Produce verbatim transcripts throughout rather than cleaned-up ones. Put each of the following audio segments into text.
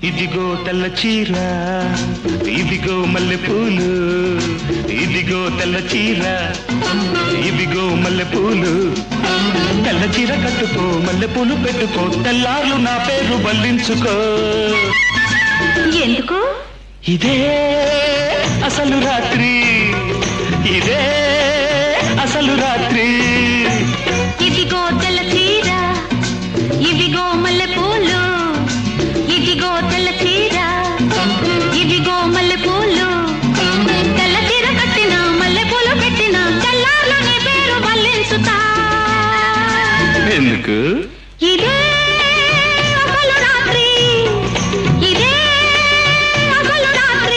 ఇదిగో తెల్ల చీర ఇదిగో మల్లె పూలు ఇదిగో తెల్ల చీర ఇదిగో మల్లె పూలు తెల్ల చీర కట్టుకో మల్లె పూలు పెట్టుకో తెల్లార్లు నా పేరు బల్లించుకో ఎందుకు ఇదే అసలు రాత్రి ఇదే అసలు రాత్రి ఇదిగో తెల్ల చీర ఇదిగో మల్లె పూలు ఇదిగో తెల్ల చీర ఇదిగో మల్లె పూలు తెల్ల చీర కట్టిన మల్లె పూలు పెట్టిన తెల్లార్లు నీ పేరు బల్లించుతా ఎందుకు ఇదే అసలు రాత్రి ఇదే అసలు రాత్రి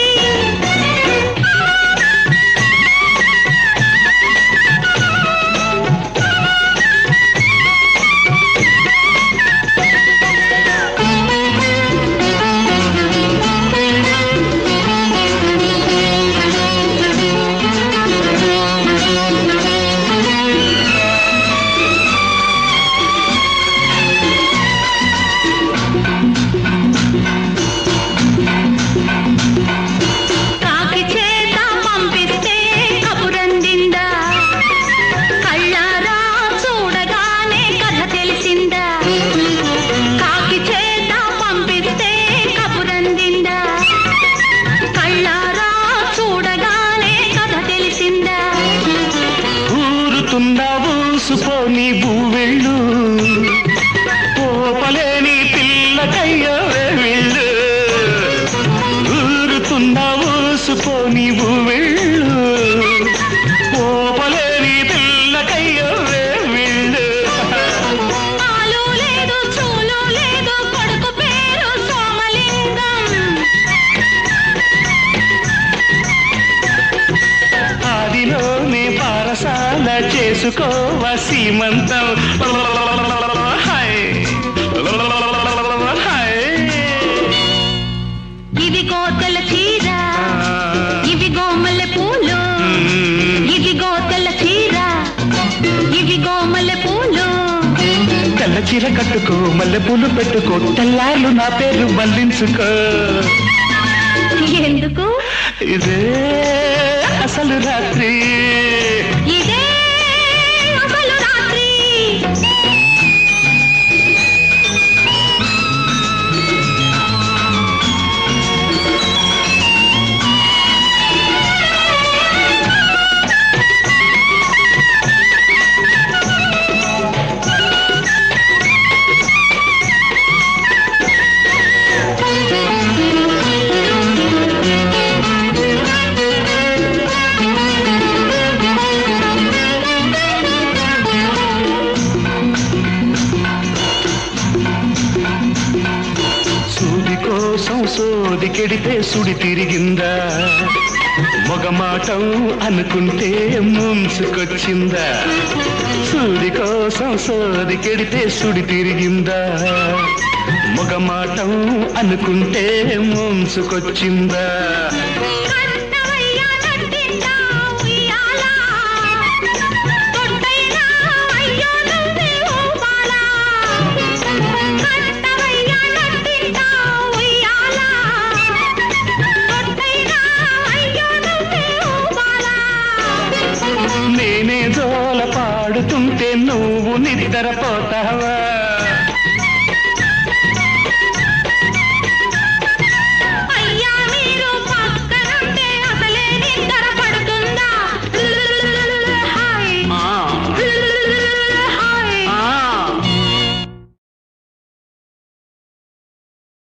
ఊసుపోని బూవెళ్ళు పోపలేని పిల్లకయ్యో వెళ్ళు ఊరుతున్న ఊసుపోని బూవెళ్ళు పోపలేని పిల్లకయ్యో వెళ్ళు ఆలు లేదు చూలు లేదు కొడుకు పేరు సోమలింగం ఆదిలోనే పారసాల చేసుకోవ సీమంతం ఇదిగో తెల్ల చీర ఇదిగో మల్లె పూలు ఇదిగో తెల్ల చీర ఇదిగో మల్లె పూలు తెల్ల చీర కట్టుకో మల్లె పూలు పెట్టుకో తెల్లార్లు నా పేరు బల్లించుకో ఎందుకు ఇదే అసలు రాత్రి ఇదే అసలు రాత్రి కోసం సోది కెడితే సుడి తిరిగిందా మొగమాటం అనుకుంటే ముంచుకొచ్చిందా సూది కోసం సోది కెడితే సుడి తిరిగిందా మొగమాటం అనుకుంటే ముంచుకొచ్చిందా నేనే జోల పాడుతుంటే నువ్వు నిద్రపోతావా